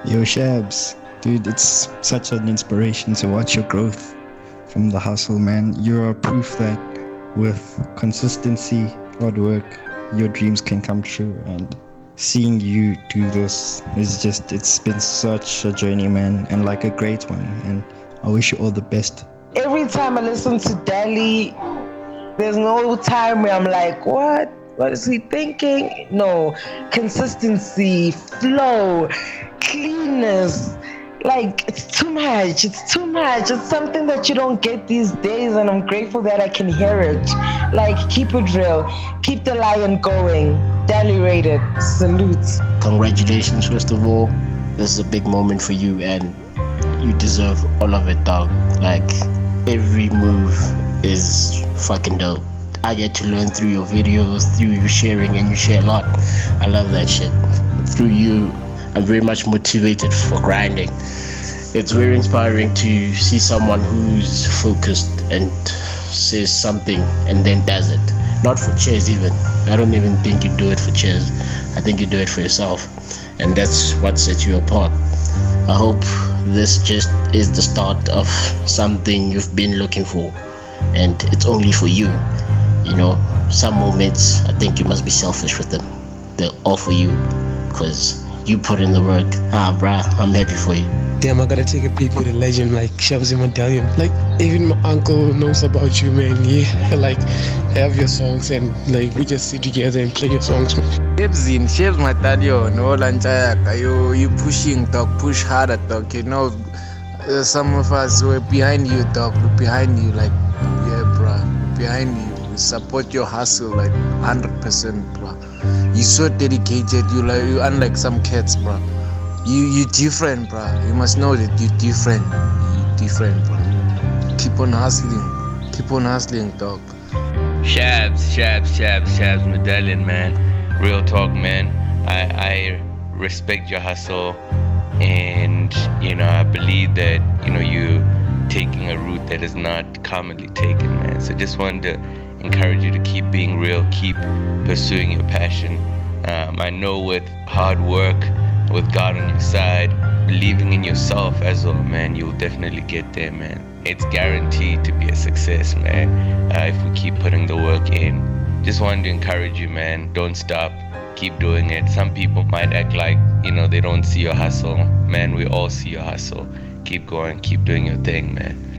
Yo, Shabs, dude, it's such an inspiration to watch your growth from the hustle, man. You're proof that with consistency, hard work, your dreams can come true. And seeing you do this is just, it's been such a journey, man, and like a great one. And I wish you all the best. Every time I listen to Dali, there's no time where I'm like, what? What is he thinking? No, consistency, flow, cleanness. Like, it's too much. It's too much. It's something that you don't get these days, and I'm grateful that I can hear it. Like, keep it real. Keep the lion going. Dali rated. Salute. Congratulations, first of all. This is a big moment for you, and you deserve all of it, dog. Like, every move is fucking dope. I get to learn through your videos, through you sharing, and you share a lot. I love that shit. Through you, I'm very much motivated for grinding. It's very inspiring to see someone who's focused and says something and then does it. Not for cheers even. I don't even think you do it for cheers. I think you do it for yourself. And that's what sets you apart. I hope this just is the start of something you've been looking for. And it's only for you. You know, some moments I think you must be selfish with them. They're all for you because you put in the work. Bruh, I'm happy for you. Damn, I gotta take a peek with a legend like Shabzi Medallion. Like, even my uncle knows about you, man. Yeah, like, have your songs and like we just sit together and play your songs, man. Shabs Medallion, no lanchayaka. You pushing, dog, push harder, dog. You know, some of us were behind you, dog. Look behind you, like, yeah, bruh, behind you. We support your hustle, like 100%, bruh. You're so dedicated. You unlike some cats, bruh. You different, bruh. You must know that you're different. You're different, bruh. Keep on hustling, dog. Shabs Medallion, man. Real talk, man. I respect your hustle, and I believe that you taking a route that is not commonly taken, man. So just wanted to encourage you to keep being real, keep pursuing your passion. I know with hard work, with God on your side, believing in yourself as well, man, you'll definitely get there, man. It's guaranteed to be a success, man, if we keep putting the work in. Just wanted to encourage you, man. Don't stop. Keep doing it. Some people might act like, they don't see your hustle. Man, we all see your hustle. Keep going. Keep doing your thing, man.